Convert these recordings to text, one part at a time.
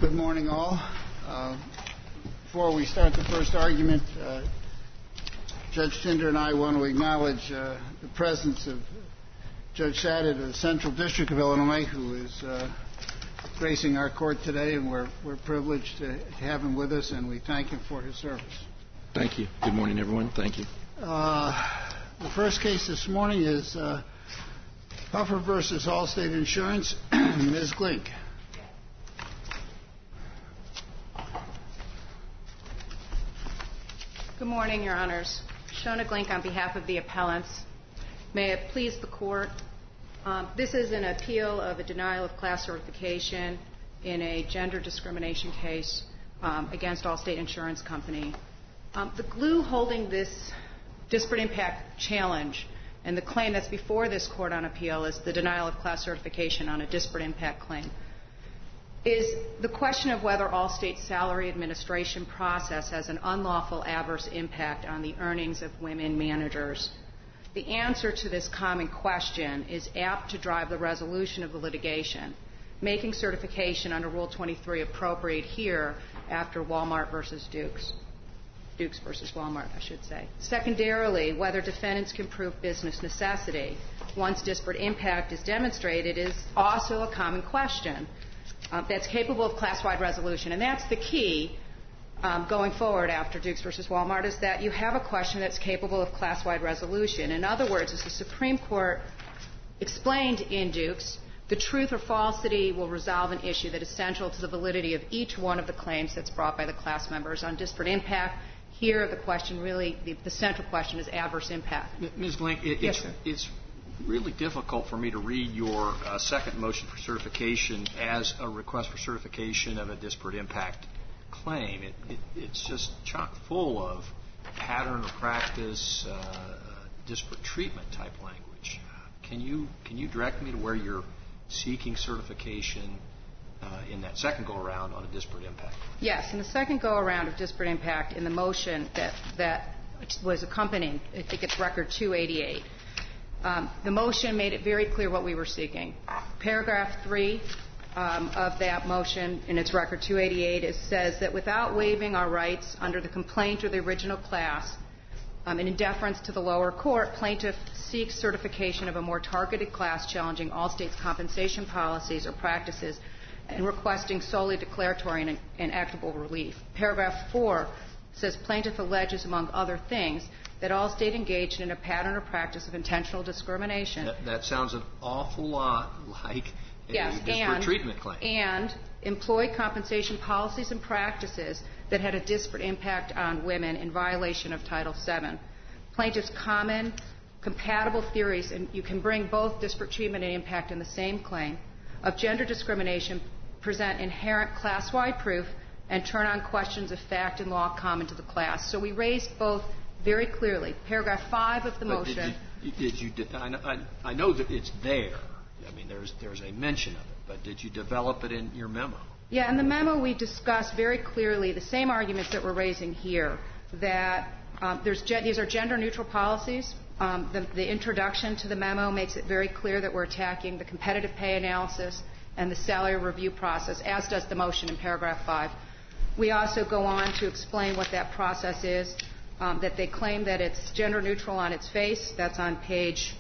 Good morning, all. Before we start the first argument, Judge Tinder and I want to acknowledge the presence of Judge Shadid of the Central District of Illinois, who is gracing our court today, and we're privileged to have him with us, and we thank him for his service. Thank you. Good morning, everyone. Thank you. The first case this morning is Puffer versus Allstate Insurance. Ms. Glink. Good morning, Your Honors. Shona Glink on behalf of the appellants. May it please the Court, this is an appeal of a denial of class certification in a gender discrimination case against Allstate Insurance Company. The glue holding this disparate impact challenge and the claim that's before this Court on appeal is the denial of class certification on a disparate impact claim is the question of whether Allstate's salary administration process has an unlawful adverse impact on the earnings of women managers. The answer to this common question is apt to drive the resolution of the litigation, making certification under Rule 23 appropriate here after Walmart versus Dukes versus Walmart, I should say. Secondarily, whether defendants can prove business necessity once disparate impact is demonstrated is also a common question that's capable of class-wide resolution. And that's the key going forward after Dukes versus Walmart, is that you have a question that's capable of class-wide resolution. In other words, as the Supreme Court explained in Dukes, the truth or falsity will resolve an issue that is central to the validity of each one of the claims that's brought by the class members on disparate impact. Here, the question really, the central question is adverse impact. Ms. Glink, it's really difficult for me to read your second motion for certification as a request for certification of a disparate impact claim. It's just chock full of pattern or practice, disparate treatment type language. Can you direct me to where you're seeking certification in that second go-around on a disparate impact? Yes, in the second go-around of disparate impact, in the motion that was accompanying, I think it's record 288, the motion made it very clear what we were seeking. Paragraph 3 of that motion in its record 288 says that without waiving our rights under the complaint or the original class, and in deference to the lower court, plaintiff seeks certification of a more targeted class challenging Allstate's compensation policies or practices and requesting solely declaratory and actable relief. Paragraph 4 says plaintiff alleges, among other things, that Allstate engaged in a pattern or practice of intentional discrimination. That sounds an awful lot like a disparate treatment claim. And employed compensation policies and practices that had a disparate impact on women in violation of Title VII. Plaintiff's common, compatible theories, and you can bring both disparate treatment and impact in the same claim, of gender discrimination present inherent class-wide proof and turn on questions of fact and law common to the class. So we raised both very clearly. Paragraph 5 of the motion. I know that it's there. I mean, there's a mention of it, but did you develop it in your memo? Yeah, in the memo we discussed very clearly the same arguments that we're raising here, that these are gender-neutral policies. The introduction to the memo makes it very clear that we're attacking the competitive pay analysis and the salary review process, as does the motion in paragraph 5. We also go on to explain what that process is, that they claim that it's gender-neutral on its face. That's on page,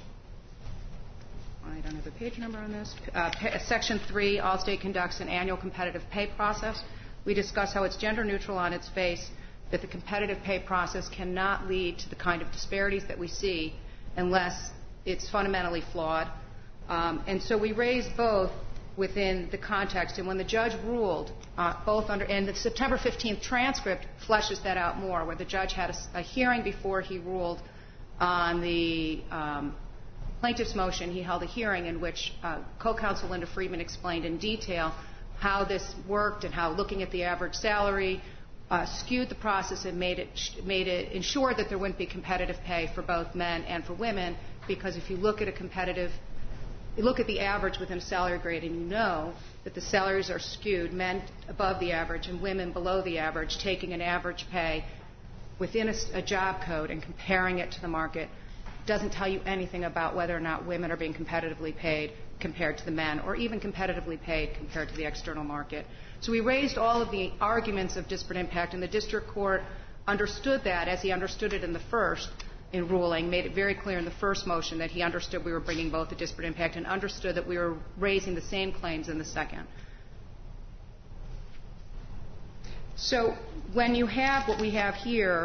I don't have the page number on this, Section 3, Allstate conducts an annual competitive pay process. We discuss how it's gender-neutral on its face, that the competitive pay process cannot lead to the kind of disparities that we see unless it's fundamentally flawed. And so we raised both within the context. And when the judge ruled, both under, and the September 15th transcript fleshes that out more, where the judge had a hearing before he ruled on the plaintiff's motion. He held a hearing in which co-counsel Linda Friedman explained in detail how this worked and how looking at the average salary skewed the process and made it ensure that there wouldn't be competitive pay for both men and for women, because if you look at the average within a salary grade and you know that the salaries are skewed, men above the average and women below the average, taking an average pay within a job code and comparing it to the market doesn't tell you anything about whether or not women are being competitively paid compared to the men, or even competitively paid compared to the external market. So we raised all of the arguments of disparate impact, and the district court understood that as he understood it in the first in ruling, made it very clear in the first motion that he understood we were bringing both the disparate impact and understood that we were raising the same claims in the second. So when you have what we have here,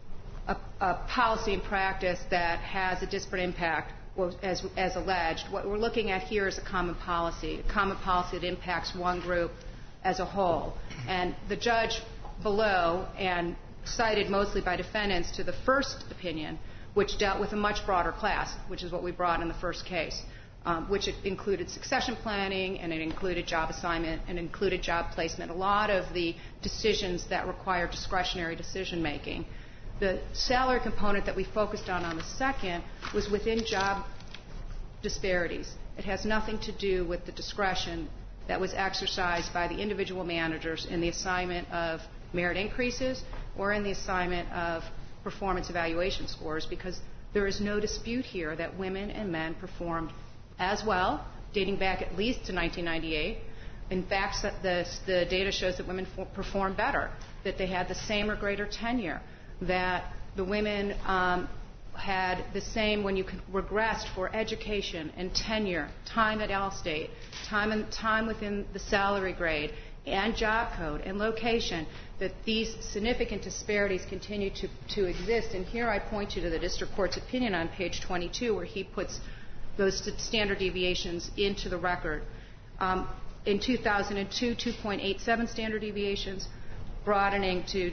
a policy and practice that has a disparate impact, as alleged, what we're looking at here is a common policy that impacts one group as a whole. And the judge below, and cited mostly by defendants to the first opinion, which dealt with a much broader class, which is what we brought in the first case, which included succession planning, and it included job assignment, and included job placement, a lot of the decisions that require discretionary decision making. The salary component that we focused on the second was within job disparities. It has nothing to do with the discretion that was exercised by the individual managers in the assignment of merit increases or in the assignment of performance evaluation scores, because there is no dispute here that women and men performed as well, dating back at least to 1998. In fact, the data shows that women performed better, that they had the same or greater tenure, that the women had the same when you regressed for education and tenure, time at Allstate, time within the salary grade, and job code and location, that these significant disparities continue to exist. And here I point you to the district court's opinion on page 22, where he puts those standard deviations into the record. In 2002, 2.87 standard deviations, broadening to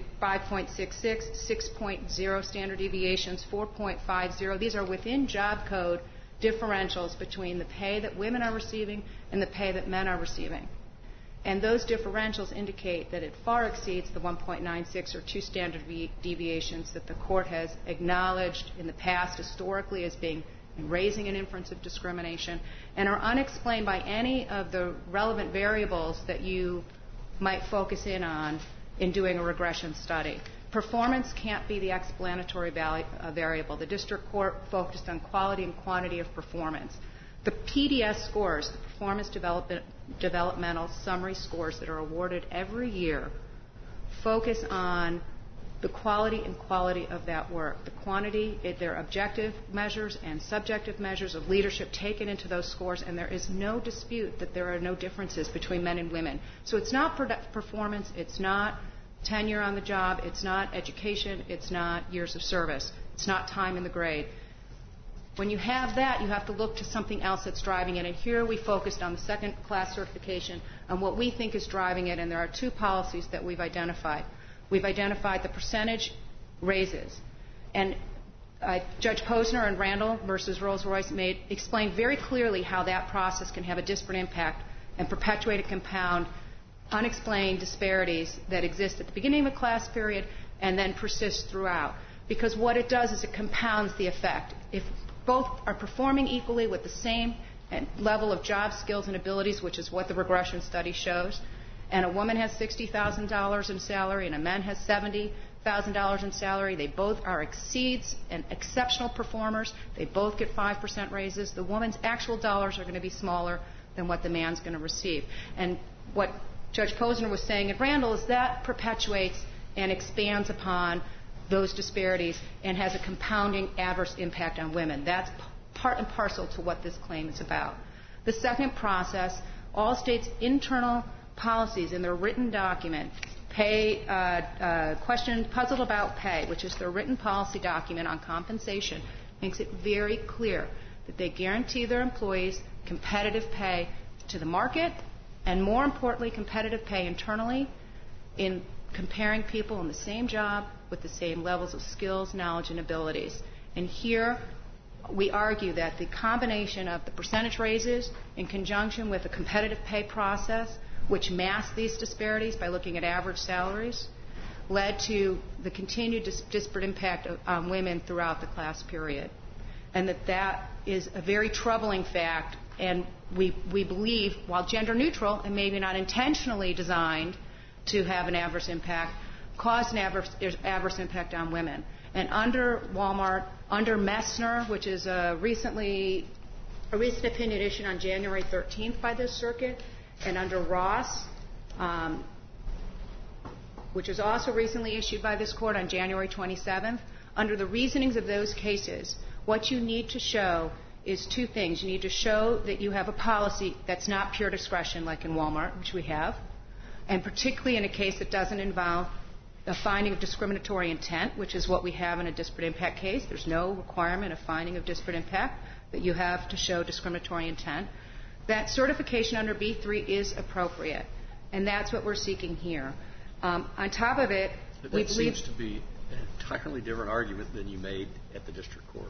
5.66, 6.0 standard deviations, 4.50. These are within job code differentials between the pay that women are receiving and the pay that men are receiving. And those differentials indicate that it far exceeds the 1.96 or 2 standard deviations that the court has acknowledged in the past historically as being raising an inference of discrimination, and are unexplained by any of the relevant variables that you might focus in on in doing a regression study. Performance can't be the explanatory variable. The district court focused on quality and quantity of performance. The PDS scores, the Performance Developmental Summary Scores that are awarded every year, focus on the quality and quality of that work. The quantity, they're objective measures and subjective measures of leadership taken into those scores, and there is no dispute that there are no differences between men and women. So it's not performance, it's not tenure on the job, it's not education, it's not years of service, it's not time in the grade. When you have that, you have to look to something else that's driving it. And here we focused on the second class certification on what we think is driving it, and there are 2 policies that we've identified. We've identified the percentage raises. And Judge Posner and Randall versus Rolls-Royce explained very clearly how that process can have a disparate impact and perpetuate and compound unexplained disparities that exist at the beginning of a class period and then persist throughout. Because what it does is it compounds the effect. If both are performing equally with the same level of job skills and abilities, which is what the regression study shows, and a woman has $60,000 in salary and a man has $70,000 in salary, they both are exceeds and exceptional performers, they both get 5% raises, the woman's actual dollars are going to be smaller than what the man's going to receive. And what Judge Posner was saying at Randall is that perpetuates and expands upon those disparities and has a compounding adverse impact on women. That's part and parcel to what this claim is about. The second process, all states' internal policies in their written document, question puzzled about pay, which is their written policy document on compensation, makes it very clear that they guarantee their employees competitive pay to the market, and more importantly, competitive pay internally in comparing people in the same job with the same levels of skills, knowledge, and abilities. And here we argue that the combination of the percentage raises in conjunction with a competitive pay process, which masked these disparities by looking at average salaries, led to the continued disparate impact on women throughout the class period. And that is a very troubling fact, and we believe, while gender neutral and maybe not intentionally designed to have an adverse impact, caused an adverse impact on women. And under Walmart, under Messner, which is a recently a recent opinion issued on January 13th by this circuit, and under Ross, which was also recently issued by this court on January 27th, under the reasonings of those cases, what you need to show is two things. You need to show that you have a policy that's not pure discretion like in Walmart, which we have, and particularly in a case that doesn't involve a finding of discriminatory intent, which is what we have in a disparate impact case. There's no requirement of finding of disparate impact, that you have to show discriminatory intent. That certification under B3 is appropriate, and that's what we're seeking here. On top of it, we believe... That seems to be an entirely different argument than you made at the district court.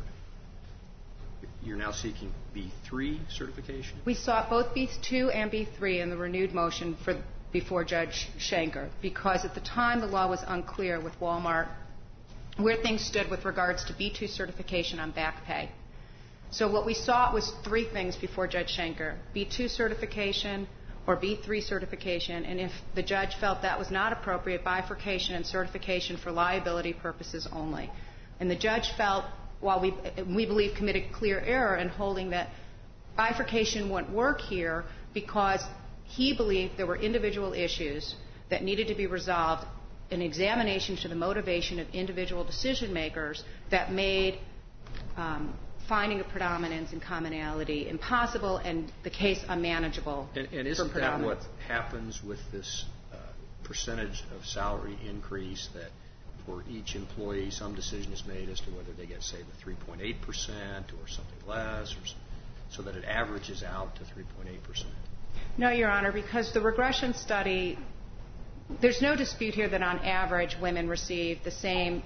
You're now seeking B3 certification? We sought both B2 and B3 in the renewed motion before Judge Schenker, because at the time the law was unclear with Walmart where things stood with regards to B2 certification on back pay. So what we sought was three things before Judge Schenker: B2 certification or B3 certification, and if the judge felt that was not appropriate, bifurcation and certification for liability purposes only. And the judge felt, while we believe committed clear error in holding that bifurcation wouldn't work here, because he believed there were individual issues that needed to be resolved, an examination to the motivation of individual decision makers that made finding a predominance and commonality impossible and the case unmanageable. And isn't that what happens with this percentage of salary increase, that for each employee some decision is made as to whether they get, say, the 3.8% or something less, or so that it averages out to 3.8%? No, Your Honor, because the regression study, there's no dispute here that on average women receive the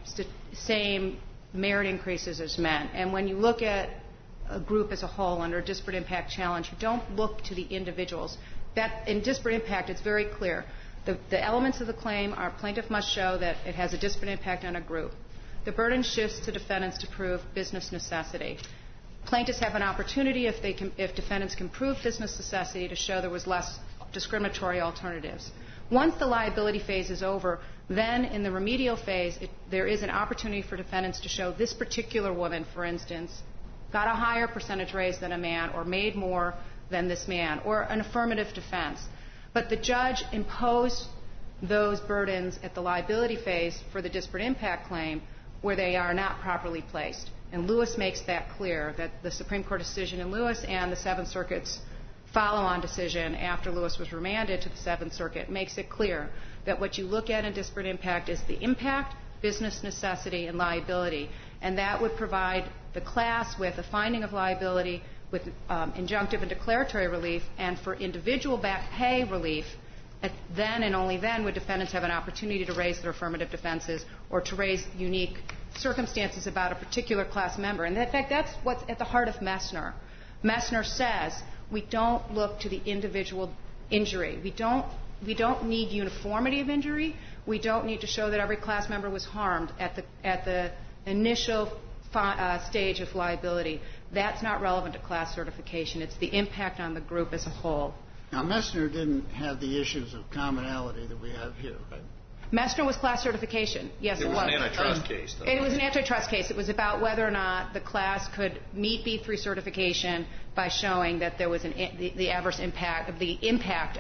same merit increases as men. And when you look at a group as a whole under a disparate impact challenge, you don't look to the individuals. That in disparate impact, it's very clear. The elements of the claim are plaintiff must show that it has a disparate impact on a group. The burden shifts to defendants to prove business necessity. Plaintiffs have an opportunity, if defendants can prove business necessity, to show there was less discriminatory alternatives. Once the liability phase is over, then in the remedial phase, there is an opportunity for defendants to show this particular woman, for instance, got a higher percentage raise than a man or made more than this man, or an affirmative defense. But the judge imposed those burdens at the liability phase for the disparate impact claim where they are not properly placed. And Lewis makes that clear, that the Supreme Court decision in Lewis and the Seventh Circuit's follow-on decision after Lewis was remanded to the Seventh Circuit makes it clear that what you look at in disparate impact is the impact, business necessity, and liability. And that would provide the class with a finding of liability, with injunctive and declaratory relief, and for individual back pay relief, then and only then would defendants have an opportunity to raise their affirmative defenses or to raise unique circumstances about a particular class member. And in fact, that's what's at the heart of Messner. Messner says we don't look to the individual injury. We don't need uniformity of injury. We don't need to show that every class member was harmed at the initial stage of liability. That's not relevant to class certification. It's the impact on the group as a whole. Now, Messner didn't have the issues of commonality that we have here, right? Messner was class certification. Yes, it was. It was an antitrust case, though. It was an antitrust case. It was about whether or not the class could meet B3 certification by showing that there was the adverse impact of the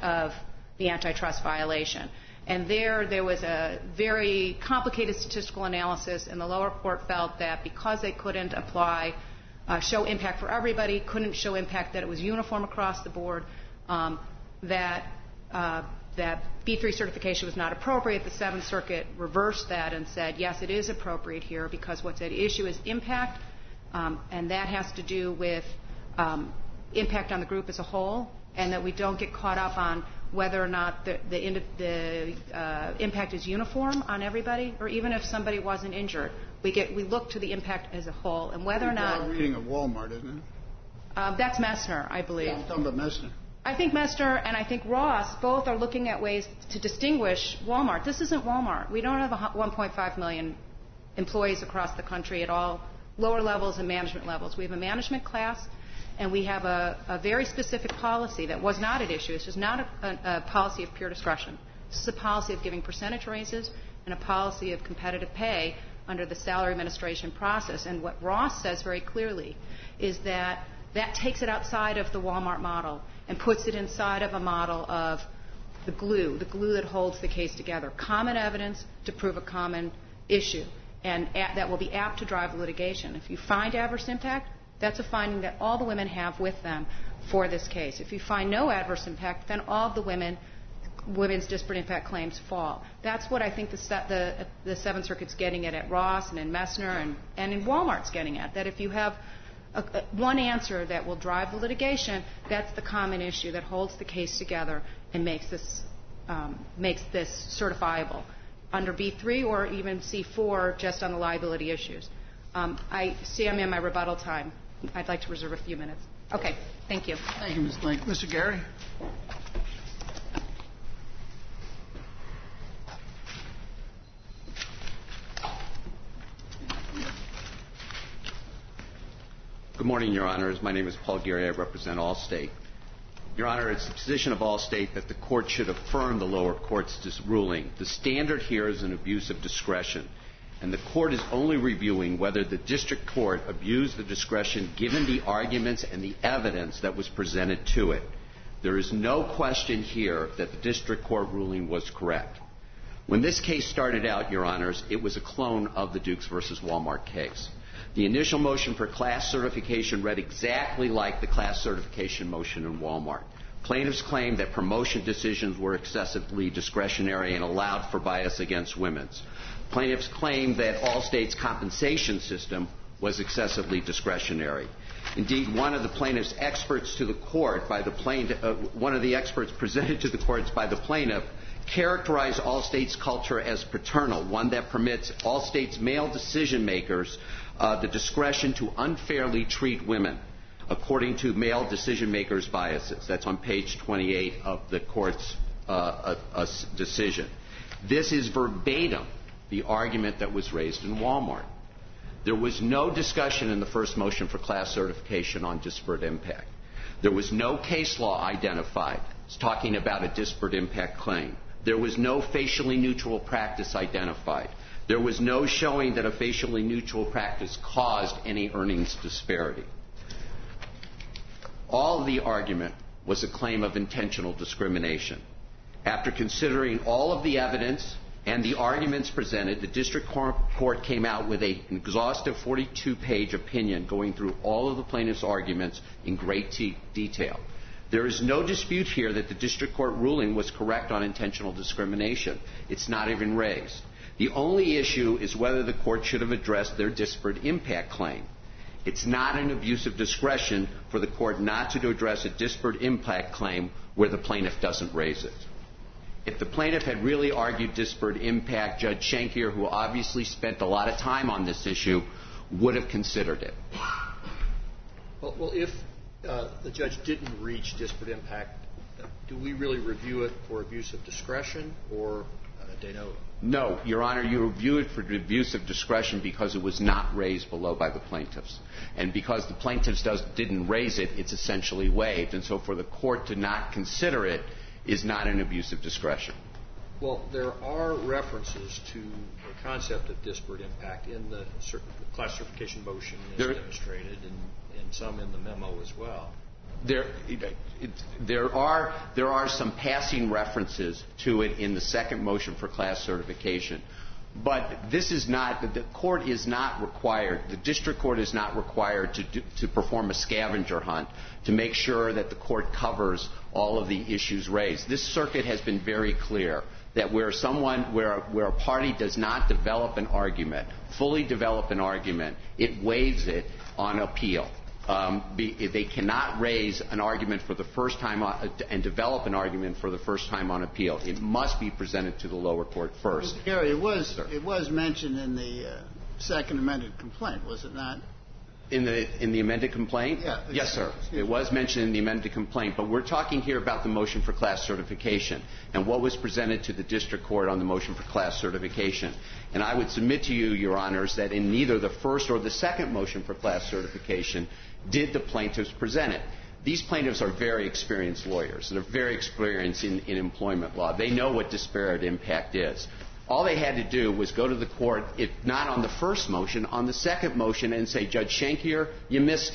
antitrust violation. And there was a very complicated statistical analysis, and the lower court felt that because they couldn't show impact for everybody, couldn't show impact that it was uniform across the board, that B3 certification was not appropriate. The Seventh Circuit reversed that and said, yes, it is appropriate here because what's at issue is impact, and that has to do with impact on the group as a whole, and that we don't get caught up on whether or not the impact is uniform on everybody, or even if somebody wasn't injured. We look to the impact as a whole, and whether or not... You're reading of Walmart, isn't it? That's Messner, I believe. Yeah, I'm talking about Messner. I think Messner and I think Ross both are looking at ways to distinguish Walmart. This isn't Walmart. We don't have 1.5 million employees across the country at all lower levels and management levels. We have a management class, and we have a very specific policy that was not at issue. It's just not a policy of pure discretion. This is a policy of giving percentage raises and a policy of competitive pay under the salary administration process. And what Ross says very clearly is that That takes it outside of the Walmart model and puts it inside of a model of the glue that holds the case together. Common evidence to prove a common issue. And that will be apt to drive litigation. If you find adverse impact, that's a finding that all the women have with them for this case. If you find no adverse impact, then all of the women's disparate impact claims fall. That's what I think the Seventh Circuit's getting at Ross and in Messner and in Walmart's getting at, that if you have one answer that will drive the litigation, that's the common issue that holds the case together and makes this certifiable under B3 or even C4 just on the liability issues. I see I'm in my rebuttal time. I'd like to reserve a few minutes. Okay. Thank you. Thank you, Ms. Link. Mr. Gary? Good morning, Your Honors. My name is Paul Gary. I represent Allstate. Your Honor, it's the position of Allstate that the court should affirm the lower court's ruling. The standard here is an abuse of discretion, and the court is only reviewing whether the district court abused the discretion given the arguments and the evidence that was presented to it. There is no question here that the district court ruling was correct. When this case started out, Your Honors, it was a clone of the Dukes versus Walmart case. The initial motion for class certification read exactly like the class certification motion in Walmart. Plaintiffs claimed that promotion decisions were excessively discretionary and allowed for bias against women. Plaintiffs claimed that Allstate's compensation system was excessively discretionary. Indeed, one of the plaintiff's experts to the court by the plaintiff, one of the experts presented to the courts by the plaintiff characterized Allstate's culture as paternal, one that permits Allstate's male decision makers the discretion to unfairly treat women according to male decision makers' biases. That's on page 28 of the court's decision. This is verbatim the argument that was raised in Walmart. There was no discussion in the first motion for class certification on disparate impact. There was no case law identified talking about a disparate impact claim. There was no facially neutral practice identified. There was no showing that a facially neutral practice caused any earnings disparity. All of the argument was a claim of intentional discrimination. After considering all of the evidence and the arguments presented, the district court came out with an exhaustive 42-page opinion going through all of the plaintiff's arguments in great detail. There is no dispute here that the district court ruling was correct on intentional discrimination. It's not even raised. The only issue is whether the court should have addressed their disparate impact claim. It's not an abuse of discretion for the court not to address a disparate impact claim where the plaintiff doesn't raise it. If the plaintiff had really argued disparate impact, Judge Shankier, who obviously spent a lot of time on this issue, would have considered it. Well, if the judge didn't reach disparate impact, do we really review it for abuse of discretion or de novo? No, Your Honor, you review it for abuse of discretion because it was not raised below by the plaintiffs. And because the plaintiffs didn't raise it, it's essentially waived. And so for the court to not consider it is not an abuse of discretion. Well, there are references to the concept of disparate impact in the class certification motion as demonstrated and some in the memo as well. There are some passing references to it in the second motion for class certification. But this is not, the court is not required, the district court is not required to perform a scavenger hunt to make sure that the court covers all of the issues raised. This circuit has been very clear that where a party does not develop an argument, fully develop an argument, it waives it on appeal. They cannot raise an argument for the first time and develop an argument for the first time on appeal. It must be presented to the lower court first. Mr. Gary, it was mentioned in the second amended complaint, was it not? In the amended complaint? Yeah. Yes, sir. It was mentioned in the amended complaint. But we're talking here about the motion for class certification and what was presented to the district court on the motion for class certification. And I would submit to you, Your Honors, that in neither the first or the second motion for class certification did the plaintiffs present it. These plaintiffs are very experienced lawyers. They're very experienced in employment law. They know what disparate impact is. All they had to do was go to the court, if not on the first motion, on the second motion and say, Judge Shankier, you missed it.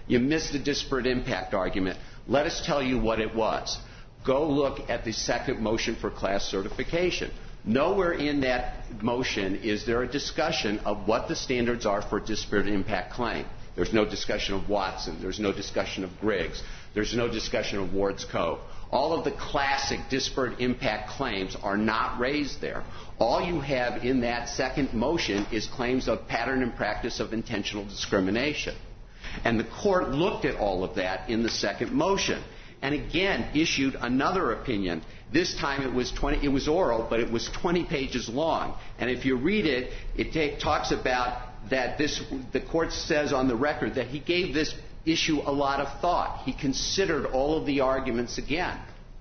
You missed the disparate impact argument. Let us tell you what it was. Go look at the second motion for class certification. Nowhere in that motion is there a discussion of what the standards are for a disparate impact claim. There's no discussion of Watson. There's no discussion of Griggs. There's no discussion of Ward's Cove. All of the classic disparate impact claims are not raised there. All you have in that second motion is claims of pattern and practice of intentional discrimination. And the court looked at all of that in the second motion and again issued another opinion. This time it was oral, but it was 20 pages long. And if you read it, it talks about that the court says on the record that he gave this issue a lot of thought. He considered all of the arguments again.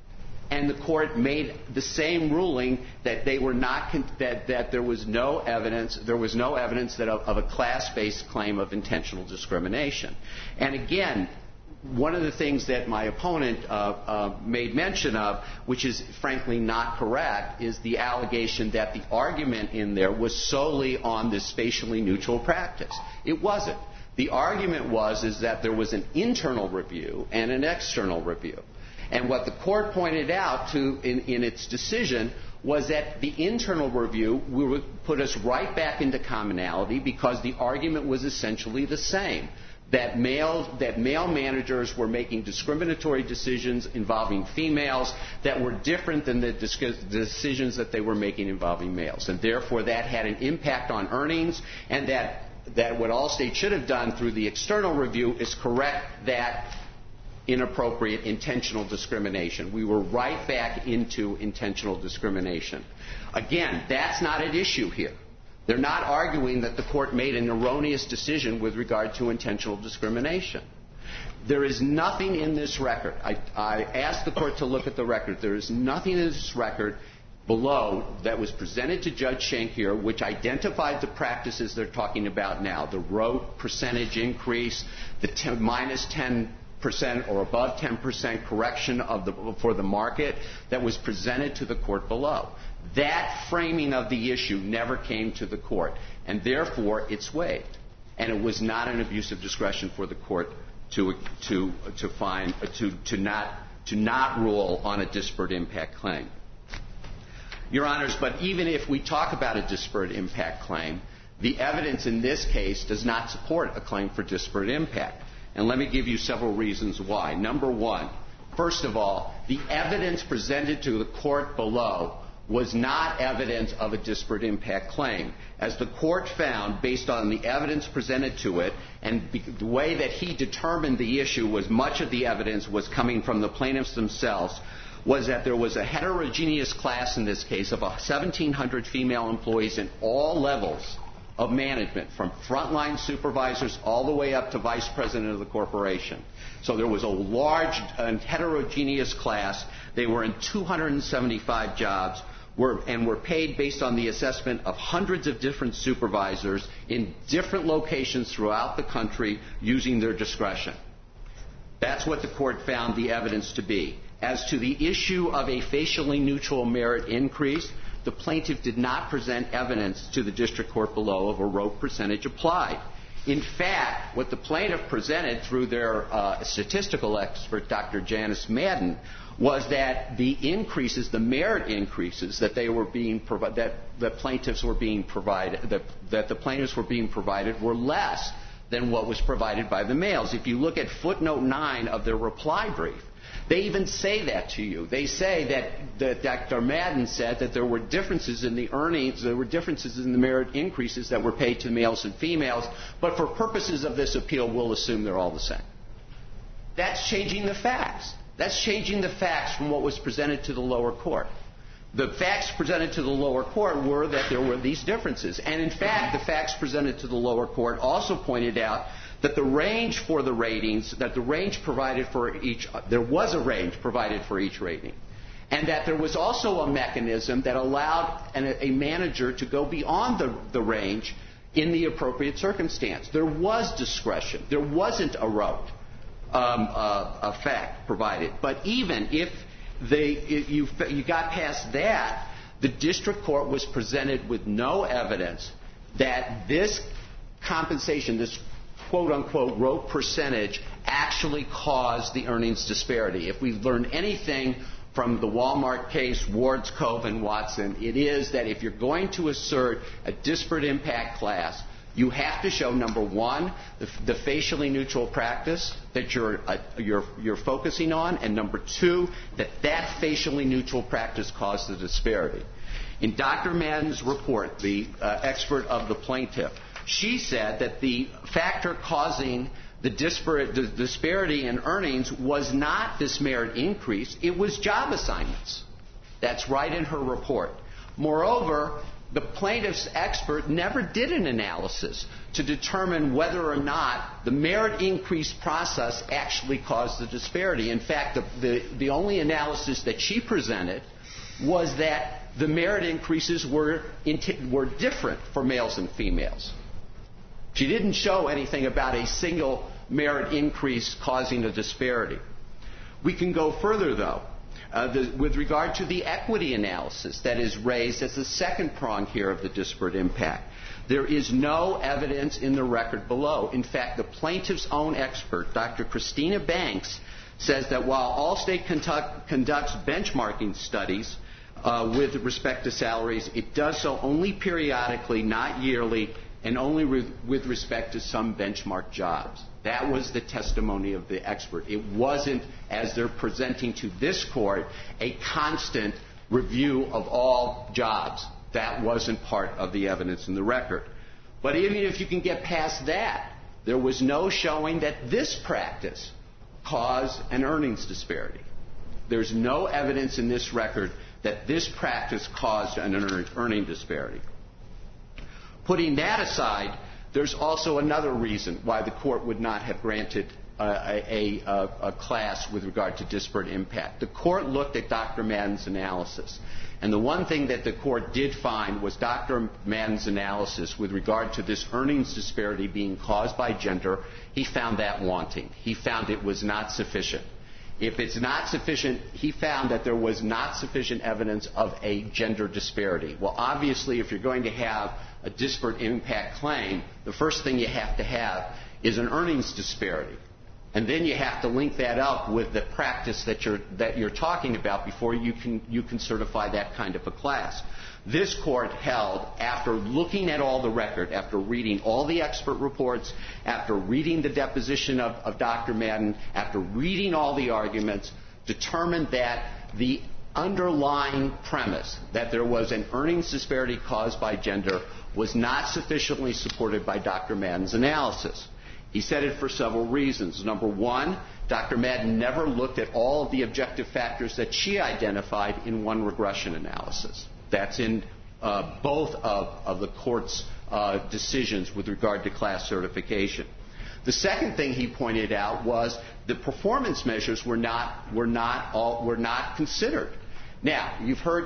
And the court made the same ruling that they were not that there was no evidence that of a class-based claim of intentional discrimination. And again, one of the things that my opponent made mention of, which is frankly not correct, is the allegation that the argument in there was solely on this spatially neutral practice. It wasn't. The argument is that there was an internal review and an external review. And what the court pointed out in its decision was that the internal review would put us right back into commonality because the argument was essentially the same. That male managers were making discriminatory decisions involving females that were different than the decisions that they were making involving males. And therefore that had an impact on earnings, and that what Allstate should have done through the external review is correct that inappropriate intentional discrimination. We were right back into intentional discrimination. Again, that's not at issue here. They're not arguing that the court made an erroneous decision with regard to intentional discrimination. There is nothing in this record. I asked the court to look at the record. There is nothing in this record below that was presented to Judge Schenck here which identified the practices they're talking about now, the rote percentage increase, the minus 10% or above 10% correction for the market that was presented to the court below. That framing of the issue never came to the court, and therefore it's waived. And it was not an abuse of discretion for the court to not rule on a disparate impact claim. Your Honors, but even if we talk about a disparate impact claim, the evidence in this case does not support a claim for disparate impact. And let me give you several reasons why. Number one, first of all, the evidence presented to the court below was not evidence of a disparate impact claim. As the court found, based on the evidence presented to it, and the way that he determined the issue was much of the evidence was coming from the plaintiffs themselves, was that there was a heterogeneous class in this case of 1,700 female employees in all levels of management, from frontline supervisors all the way up to vice president of the corporation. So there was a large and heterogeneous class. They were in 275 jobs and were paid based on the assessment of hundreds of different supervisors in different locations throughout the country using their discretion. That's what the court found the evidence to be. As to the issue of a facially neutral merit increase, the plaintiff did not present evidence to the district court below of a rote percentage applied. In fact, what the plaintiff presented through their statistical expert, Dr. Janice Madden, was that the increases, the merit increases that they were being that the plaintiffs were being provided, that the plaintiffs were being provided were less than what was provided by the males. If you look at footnote 9 of their reply brief, they even say that to you. They say that Dr. Madden said that there were differences in the earnings, there were differences in the merit increases that were paid to males and females, but for purposes of this appeal, we'll assume they're all the same. That's changing the facts. That's changing the facts from what was presented to the lower court. The facts presented to the lower court were that there were these differences. And in fact, the facts presented to the lower court also pointed out that the range for the ratings, that the range provided for each, there was a range provided for each rating. And that there was also a mechanism that allowed a manager to go beyond the range in the appropriate circumstance. There was discretion. There wasn't a rote fact provided. But even if you got past that, the district court was presented with no evidence that this compensation, this quote-unquote rote percentage, actually caused the earnings disparity. If we've learned anything from the Walmart case, Ward's, Cove, and Watson, it is that if you're going to assert a disparate impact class, you have to show, number one, the facially neutral practice that you're focusing on, and number two, that facially neutral practice caused the disparity. In Dr. Madden's report, the expert of the plaintiff, she said that the factor causing the disparity in earnings was not this merit increase, it was job assignments. That's right in her report. Moreover, the plaintiff's expert never did an analysis to determine whether or not the merit increase process actually caused the disparity. In fact, the only analysis that she presented was that the merit increases were different for males and females. She didn't show anything about a single merit increase causing a disparity. We can go further, though. With regard to the equity analysis that is raised as the second prong here of the disparate impact, there is no evidence in the record below. In fact, the plaintiff's own expert, Dr. Christina Banks, says that while Allstate conducts benchmarking studies with respect to salaries, it does so only periodically, not yearly, and only with respect to some benchmark jobs. That was the testimony of the expert. It wasn't, as they're presenting to this court, a constant review of all jobs. That wasn't part of the evidence in the record. But even if you can get past that, there was no showing that this practice caused an earnings disparity. There's no evidence in this record that this practice caused an earning disparity. Putting that aside, there's also another reason why the court would not have granted a class with regard to disparate impact. The court looked at Dr. Madden's analysis, and the one thing that the court did find was Dr. Madden's analysis with regard to this earnings disparity being caused by gender. He found that wanting. He found it was not sufficient. If it's not sufficient, he found that there was not sufficient evidence of a gender disparity. Well, obviously, if you're going to have a disparate impact claim, the first thing you have to have is an earnings disparity. And then you have to link that up with the practice that you're talking about before you can certify that kind of a class. This court held, after looking at all the record, after reading all the expert reports, after reading the deposition of Dr. Madden, after reading all the arguments, determined that the underlying premise that there was an earnings disparity caused by gender was not sufficiently supported by Dr. Madden's analysis. He said it for several reasons. Number one, Dr. Madden never looked at all of the objective factors that she identified in one regression analysis. That's in both of the court's decisions with regard to class certification. The second thing he pointed out was the performance measures were not considered. Now, you've heard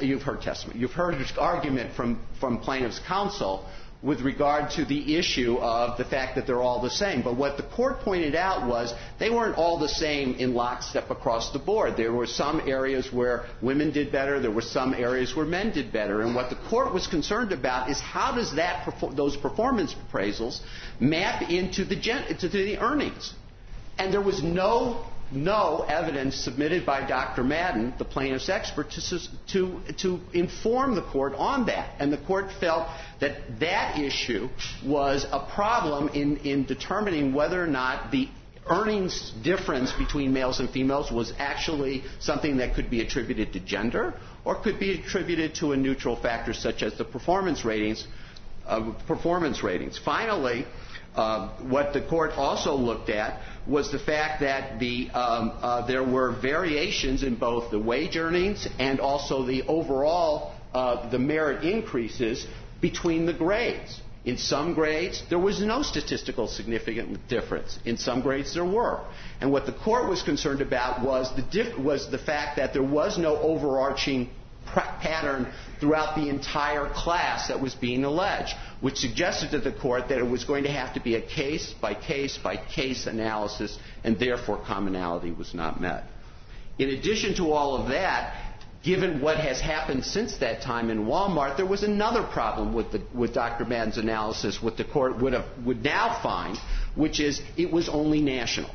argument from plaintiff's counsel with regard to the issue of the fact that they're all the same. But what the court pointed out was they weren't all the same in lockstep across the board. There were some areas where women did better. There were some areas where men did better. And what the court was concerned about is how does those performance appraisals map into the earnings. And there was no evidence submitted by Dr. Madden, the plaintiff's expert, to inform the court on that. And the court felt that that issue was a problem in determining whether or not the earnings difference between males and females was actually something that could be attributed to gender or could be attributed to a neutral factor such as the performance ratings. Finally, what the court also looked at was the fact that there were variations in both the wage earnings and also the overall the merit increases between the grades. In some grades, there was no statistical significant difference. In some grades, there were. And what the court was concerned about was the fact that there was no overarching pattern throughout the entire class that was being alleged, which suggested to the court that it was going to have to be a case-by-case analysis, and therefore commonality was not met. In addition to all of that, given what has happened since that time in Walmart, there was another problem with Dr. Madden's analysis, what the court would now find, which is it was only national.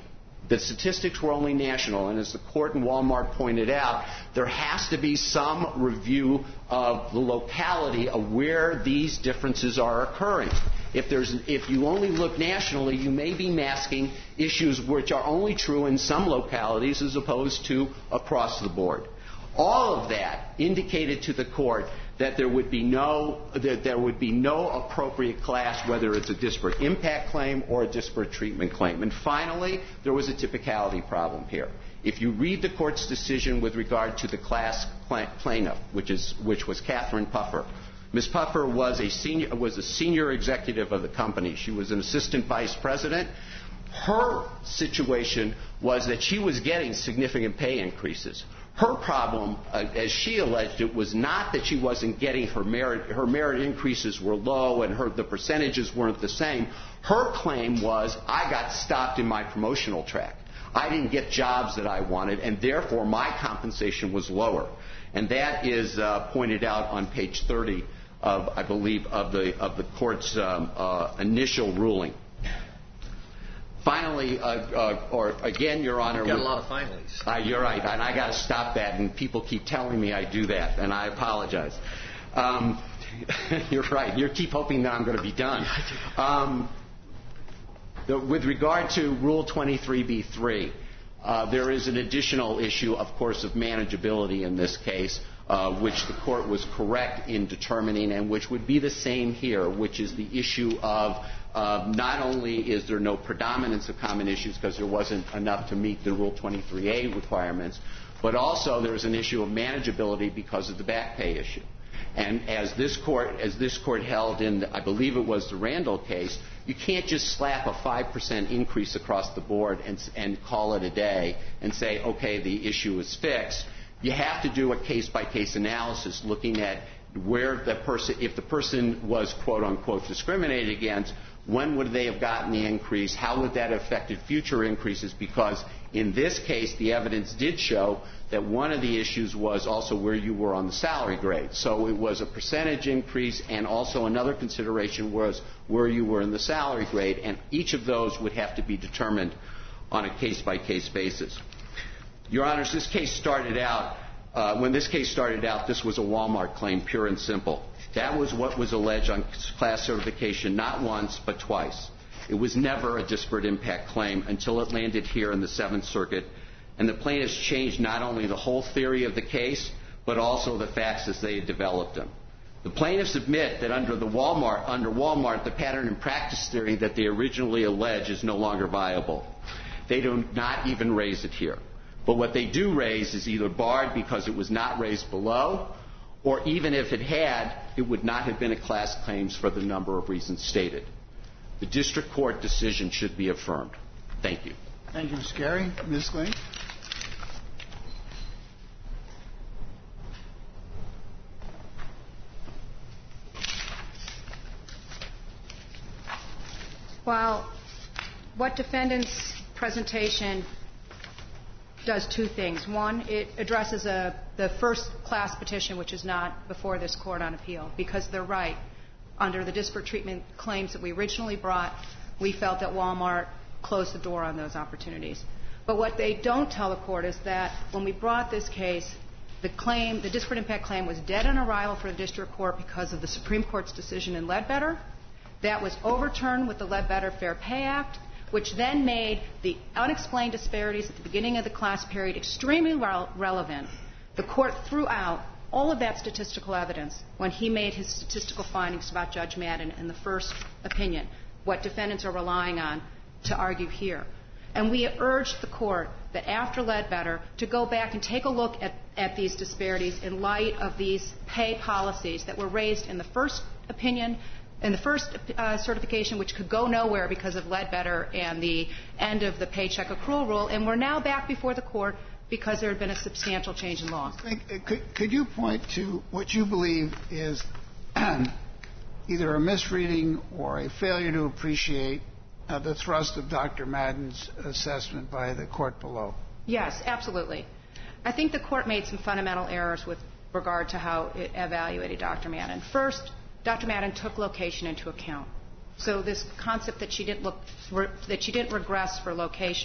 The statistics were only national, and as the court in Walmart pointed out, there has to be some review of the locality of where these differences are occurring. If you only look nationally, you may be masking issues which are only true in some localities as opposed to across the board. All of that indicated to the court that there would be no appropriate class, whether it's a disparate impact claim or a disparate treatment claim. And finally, there was a typicality problem here. If you read the court's decision with regard to the class plaintiff, which was Catherine Puffer, Ms. Puffer was a senior executive of the company. She was an assistant vice president. Her situation was that she was getting significant pay increases. Her problem, as she alleged it, was not that she wasn't getting her merit. Her merit increases were low and the percentages weren't the same. Her claim was, I got stopped in my promotional track. I didn't get jobs that I wanted, and therefore my compensation was lower. And that is pointed out on page 30 of, I believe, of the court's initial ruling. Finally, again, Your Honor, you've got a lot of finallys. You're right, and I got to stop that. And people keep telling me I do that, and I apologize. You're right. You keep hoping that I'm going to be done. With regard to Rule 23b-3, there is an additional issue, of course, of manageability in this case, which the court was correct in determining, and which would be the same here, which is the issue of not only is there no predominance of common issues because there wasn't enough to meet the Rule 23a requirements, but also there's an issue of manageability because of the back pay issue. And as this court held in, I believe it was the Randall case, you can't just slap a 5% increase across the board and call it a day and say, okay, the issue is fixed. You have to do a case-by-case analysis looking at where if the person was, quote, unquote, discriminated against, when would they have gotten the increase, how would that have affected future increases, because in this case the evidence did show that one of the issues was also where you were on the salary grade. So it was a percentage increase, and also another consideration was where you were in the salary grade, and each of those would have to be determined on a case-by-case basis. Your Honors, this case started out, when this case started out, this was a Walmart claim, pure and simple. That was what was alleged on class certification, not once but twice. It was never a disparate impact claim until it landed here in the Seventh Circuit, and the plaintiffs changed not only the whole theory of the case, but also the facts as they had developed them. The plaintiffs admit that under Walmart, the pattern and practice theory that they originally alleged is no longer viable. They do not even raise it here. But what they do raise is either barred because it was not raised below, or even if it had, it would not have been a class claims for the number of reasons stated. The district court decision should be affirmed. Thank you. Thank you, Mr. Gary. Ms. Glean? While what defendant's presentation does two things. One, it addresses the first class petition, which is not before this court on appeal, because they're right. Under the disparate treatment claims that we originally brought, we felt that Walmart closed the door on those opportunities. But what they don't tell the court is that when we brought this case, the disparate impact claim was dead on arrival for the district court because of the Supreme Court's decision in Ledbetter. That was overturned with the Ledbetter Fair Pay Act, which then made the unexplained disparities at the beginning of the class period extremely relevant. The court threw out all of that statistical evidence when he made his statistical findings about Judge Madden in the first opinion, what defendants are relying on to argue here. And we urged the court that after Ledbetter to go back and take a look at these disparities in light of these pay policies that were raised in the first opinion, in the first certification, which could go nowhere because of Ledbetter and the end of the paycheck accrual rule, and we're now back before the court because there had been a substantial change in law. Could you point to what you believe is either a misreading or a failure to appreciate the thrust of Dr. Madden's assessment by the court below? Yes, absolutely. I think the court made some fundamental errors with regard to how it evaluated Dr. Madden. First, Dr. Madden took location into account. So this concept that she didn't regress for location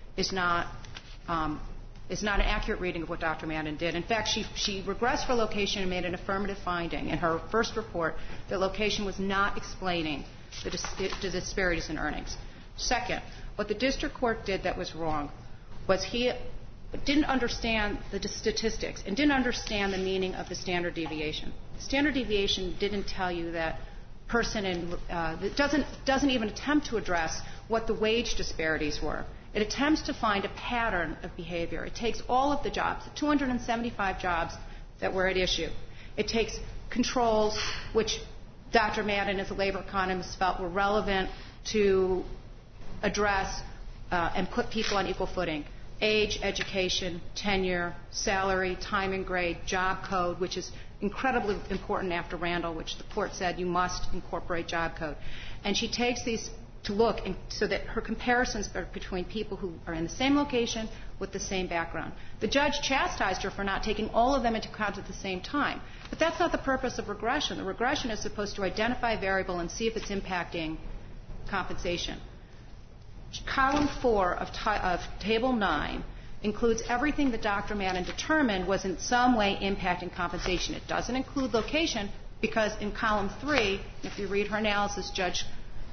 is not an accurate reading of what Dr. Madden did. In fact, she regressed for location and made an affirmative finding in her first report that location was not explaining the disparities in earnings. Second, what the district court did that was wrong was he didn't understand the statistics and didn't understand the meaning of the standard deviation. The standard deviation didn't tell you that it doesn't even attempt to address what the wage disparities were. It attempts to find a pattern of behavior. It takes all of the jobs, the 275 jobs that were at issue. It takes controls, which Dr. Madden, as a labor economist, felt were relevant to address and put people on equal footing. Age, education, tenure, salary, time and grade, job code, which is incredibly important after Randall, which the court said you must incorporate job code. And she takes these to look so that her comparisons are between people who are in the same location with the same background. The judge chastised her for not taking all of them into account at the same time. But that's not the purpose of regression. The regression is supposed to identify a variable and see if it's impacting compensation. Column 4 of Table 9 includes everything that Dr. Madden determined was in some way impacting compensation. It doesn't include location because in Column 3, if you read her analysis, Dr.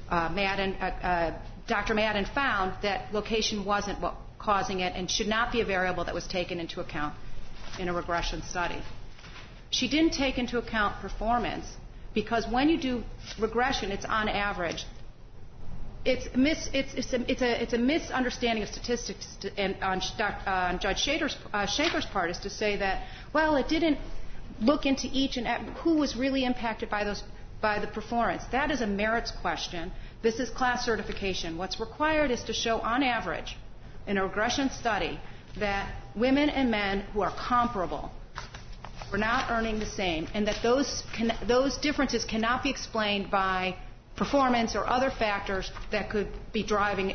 Madden found that location wasn't what causing it and should not be a variable that was taken into account in a regression study. She didn't take into account performance because when you do regression, it's on average. It's a misunderstanding of statistics on Judge Shaker's part is to say that, well, it didn't look into each and who was really impacted by the performance. That is a merits question. This is class certification. What's required is to show on average in a regression study that women and men who are comparable were not earning the same and that those differences cannot be explained by performance or other factors that could be driving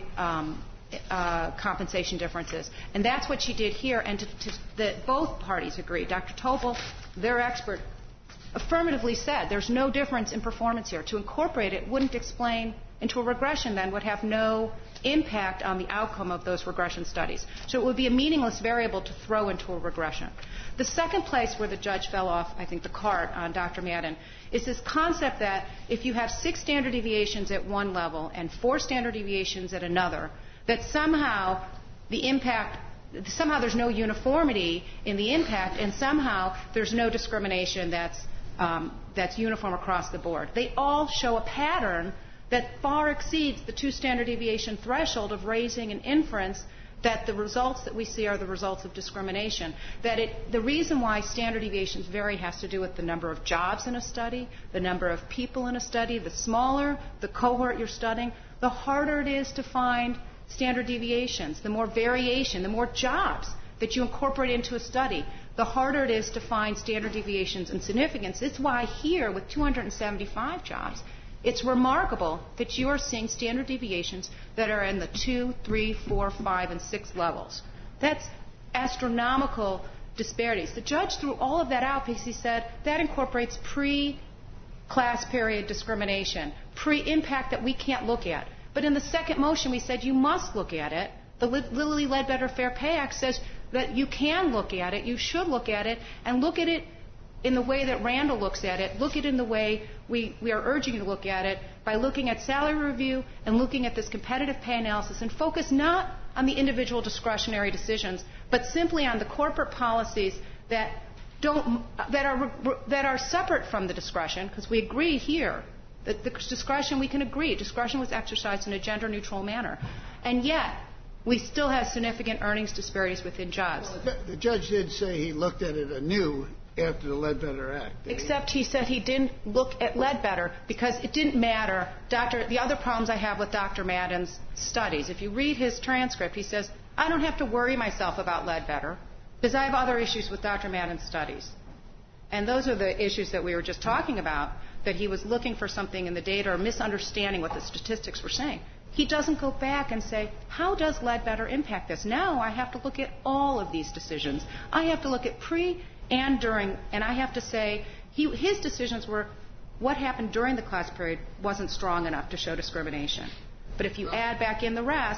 compensation differences. And that's what she did here, and that both parties agreed. Dr. Topol, their expert, affirmatively said there's no difference in performance here. To incorporate it wouldn't explain into a regression then would have no impact on the outcome of those regression studies. So it would be a meaningless variable to throw into a regression. The second place where the judge fell off, I think, the cart on Dr. Madden is this concept that if you have 6 standard deviations at one level and 4 standard deviations at another, that somehow there's no uniformity in the impact and somehow there's no discrimination that's uniform across the board. They all show a pattern that far exceeds the 2 standard deviation threshold of raising an inference that the results that we see are the results of discrimination. The reason why standard deviations vary has to do with the number of jobs in a study, the number of people in a study. The smaller the cohort you're studying, the harder it is to find standard deviations. The more variation, the more jobs that you incorporate into a study, the harder it is to find standard deviations and significance. It's why here, with 275 jobs, it's remarkable that you are seeing standard deviations that are in the 2, 3, 4, 5, and 6 levels. That's astronomical disparities. The judge threw all of that out because he said that incorporates pre-class period discrimination, pre-impact that we can't look at. But in the second motion, we said you must look at it. The Lilly Ledbetter Fair Pay Act says that you can look at it, you should look at it, and look at it in the way that Randall looks at it, look at it in the way we are urging you to look at it, by looking at salary review and looking at this competitive pay analysis and focus not on the individual discretionary decisions, but simply on the corporate policies that are separate from the discretion, because we agree here that the discretion, we can agree, discretion was exercised in a gender-neutral manner. And yet, we still have significant earnings disparities within jobs. Well, the judge did say he looked at it anew after the Ledbetter Act. Except he said he didn't look at Ledbetter because it didn't matter. The other problems I have with Dr. Madden's studies, if you read his transcript, he says, I don't have to worry myself about Ledbetter because I have other issues with Dr. Madden's studies. And those are the issues that we were just talking about, that he was looking for something in the data or misunderstanding what the statistics were saying. He doesn't go back and say, how does Ledbetter impact this? Now I have to look at all of these decisions. I have to look at pre and during, and I have to say his decisions were what happened during the class period wasn't strong enough to show discrimination. But if you add back in the rest,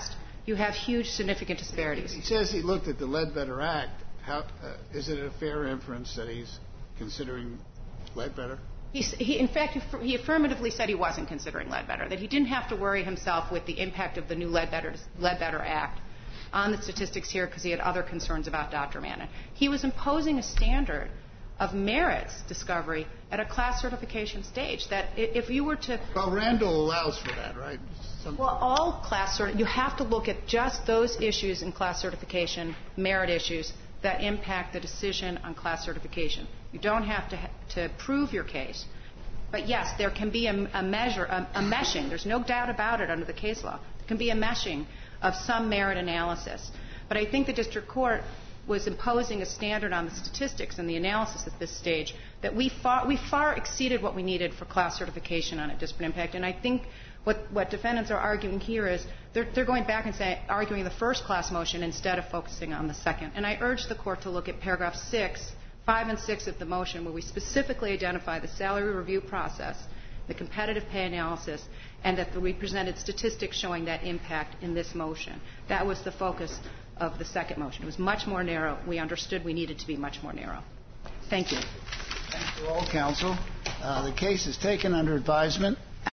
you have huge significant disparities. He says he looked at the Ledbetter Act. Is it a fair inference that he's considering Ledbetter? In fact, he affirmatively said he wasn't considering Ledbetter, that he didn't have to worry himself with the impact of the new Ledbetter Act on the statistics here because he had other concerns about Dr. Mannon. He was imposing a standard of merits discovery at a class certification stage that if you were to... Well, Randall allows for that, right? Well, all class you have to look at just those issues in class certification, merit issues, that impact the decision on class certification. You don't have to prove your case. But yes, there can be a meshing. There's no doubt about it under the case law. There can be a meshing of some merit analysis. But I think the district court was imposing a standard on the statistics and the analysis at this stage that we far exceeded what we needed for class certification on a disparate impact. And I think what defendants are arguing here is they're going back and arguing the first class motion instead of focusing on the second. And I urge the court to look at paragraph 5 and 6 of the motion where we specifically identify the salary review process, the competitive pay analysis, and that we presented statistics showing that impact in this motion. That was the focus of the second motion. It was much more narrow. We understood we needed to be much more narrow. Thank you. Thank you all, counsel. The case is taken under advisement.